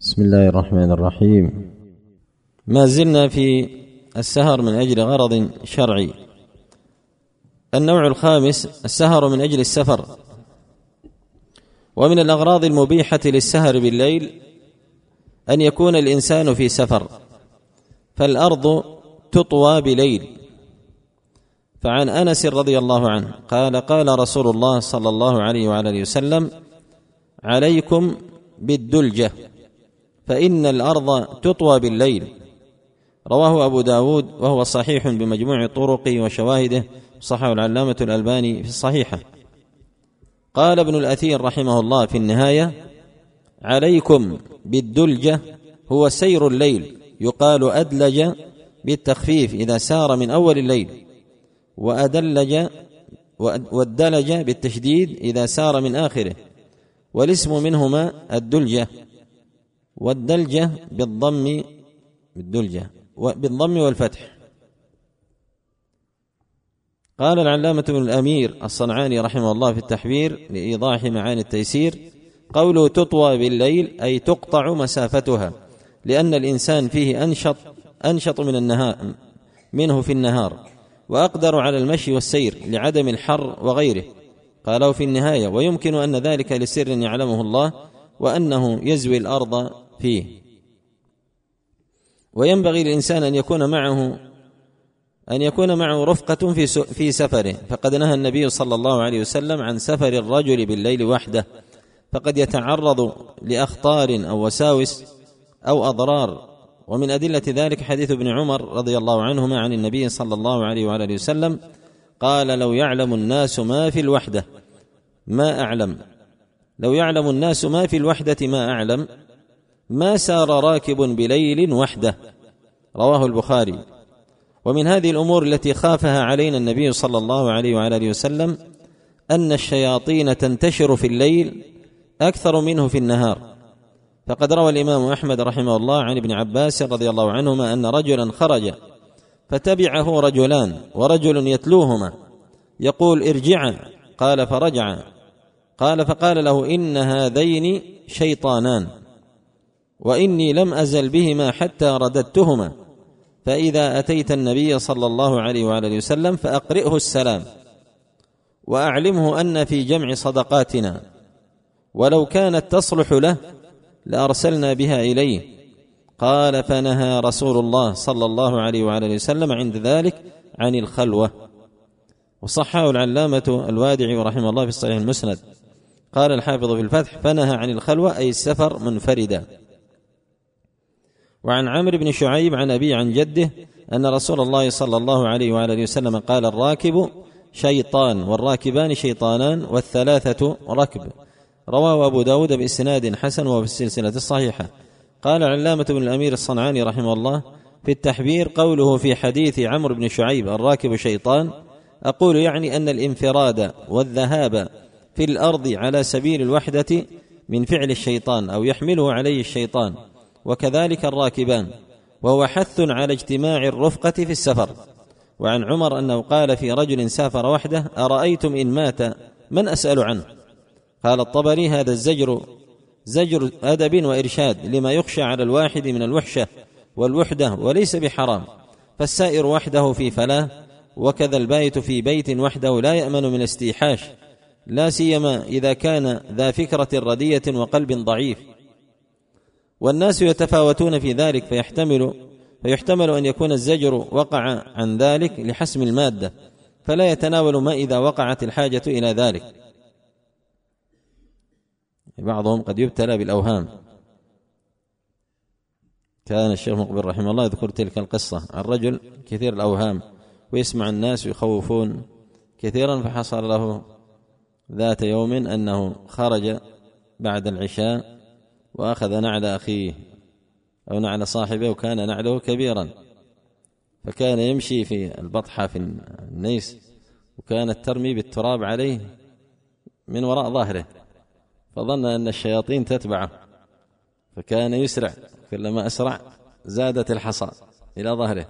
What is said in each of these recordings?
بسم الله الرحمن الرحيم. ما زلنا في السهر من أجل غرض شرعي. النوع الخامس السهر من أجل السفر. ومن الأغراض المبيحة للسهر بالليل أن يكون الإنسان في سفر، فالأرض تطوى بليل. فعن أنس رضي الله عنه قال: قال رسول الله صلى الله عليه وعلى وسلم: عليكم بالدلجة فإن الأرض تطوى بالليل. رواه أبو داود وهو صحيح بمجموع طرقه وشواهده، صححه العلامة الألباني في الصحيحة. قال ابن الأثير رحمه الله في النهاية: عليكم بالدلجة هو سير الليل، يقال أدلج بالتخفيف إذا سار من أول الليل، والدلج بالتشديد إذا سار من آخره، والاسم منهما الدلجة، والدلجة بالضم والفتح. قال العلامة ابن الأمير الصنعاني رحمه الله في التحبير لإيضاح معاني التيسير: قوله تطوى بالليل أي تقطع مسافتها، لأن الإنسان فيه أنشط منه في النهار، وأقدر على المشي والسير لعدم الحر وغيره. قالوا في النهاية: ويمكن أن ذلك لسر يعلمه الله، وأنه يزوي الأرض فيه. وينبغي للإنسان أن يكون معه رفقة في سفره، فقد نهى النبي صلى الله عليه وسلم عن سفر الرجل بالليل وحده، فقد يتعرض لأخطار أو وساوس أو أضرار. ومن أدلة ذلك حديث ابن عمر رضي الله عنهما عن النبي صلى الله عليه وآله وسلم قال: لو يعلم الناس ما في الوحدة ما أعلم، لو يعلم الناس ما في الوحدة ما أعلم، ما سار راكب بليل وحده. رواه البخاري. ومن هذه الأمور التي خافها علينا النبي صلى الله عليه وآله وسلم أن الشياطين تنتشر في الليل أكثر منه في النهار. فقد روى الإمام أحمد رحمه الله عن ابن عباس رضي الله عنهما أن رجلا خرج فتبعه رجلان، ورجل يتلوهما يقول: ارجعا. قال: فرجع. قال: فقال له: إن هذين شيطانان، وإني لم أزل بهما حتى رددتهما، فإذا أتيت النبي صلى الله عليه وآله وسلم فأقرئه السلام، وأعلمه أن في جمع صدقاتنا، ولو كانت تصلح له لأرسلنا بها إليه. قال: فنهى رسول الله صلى الله عليه وآله وسلم عند ذلك عن الخلوة. وصححه العلامة الوادعي رحمه الله في الصحيح المسند. قال الحافظ في الفتح: فنهى عن الخلوة أي السفر منفردا. وعن عمرو بن شعيب عن أبي عن جده أن رسول الله صلى الله عليه وآله وسلم قال: الراكب شيطان، والراكبان شيطانان، والثلاثة ركب. رواه أبو داود بإسناد حسن وفي السلسلة الصحيحة. قال العلامة ابن الأمير الصنعاني رحمه الله في التحبير: قوله في حديث عمرو بن شعيب الراكب شيطان، أقول يعني أن الانفراد والذهاب في الأرض على سبيل الوحدة من فعل الشيطان أو يحمله عليه الشيطان، وكذلك الراكبان، وهو حث على اجتماع الرفقة في السفر. وعن عمر أنه قال في رجل سافر وحده: أرأيتم إن مات من أسأل عنه؟ قال الطبري: هذا الزجر زجر أدب وإرشاد لما يخشى على الواحد من الوحشة والوحدة، وليس بحرام، فالسائر وحده في فلاة، وكذا البائت في بيت وحده لا يأمن من استيحاش، لا سيما إذا كان ذا فكرة ردية وقلب ضعيف. والناس يتفاوتون في ذلك، فيحتمل أن يكون الزجر وقع عن ذلك لحسم المادة، فلا يتناول ما إذا وقعت الحاجة إلى ذلك. بعضهم قد يبتلى بالأوهام. كان الشيخ مقبل رحمه الله يذكر تلك القصة عن رجل كثير الأوهام، ويسمع الناس يخوفون كثيرا، فحصل له ذات يوم أنه خرج بعد العشاء وأخذ نعل أخيه أو نعل صاحبه، وكان نعله كبيرا، فكان يمشي في البطحة في النيس، وكانت ترمي بالتراب عليه من وراء ظهره، فظن أن الشياطين تتبعه، فكان يسرع، كلما أسرع زادت الحصى إلى ظهره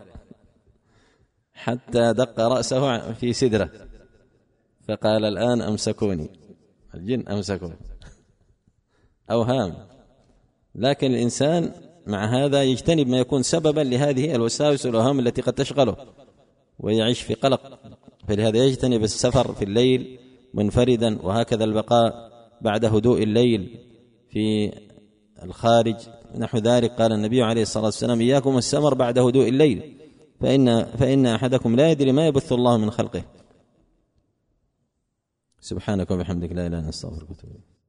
حتى دق رأسه في سدره، فقال: الآن أمسكوني، الجن أمسكوني. أوهام. لكن الإنسان مع هذا يجتنب ما يكون سببا لهذه الوساوس والأوهام التي قد تشغله ويعيش في قلق، فلهذا يجتنب السفر في الليل منفردا، وهكذا البقاء بعد هدوء الليل في الخارج نحو ذلك. قال النبي عليه الصلاة والسلام: إياكم السمر بعد هدوء الليل فإن أحدكم لا يدري ما يبث الله من خلقه. سبحانك وبحمدك، لا إله إلا أنت، أستغفرك وأتوب إليك.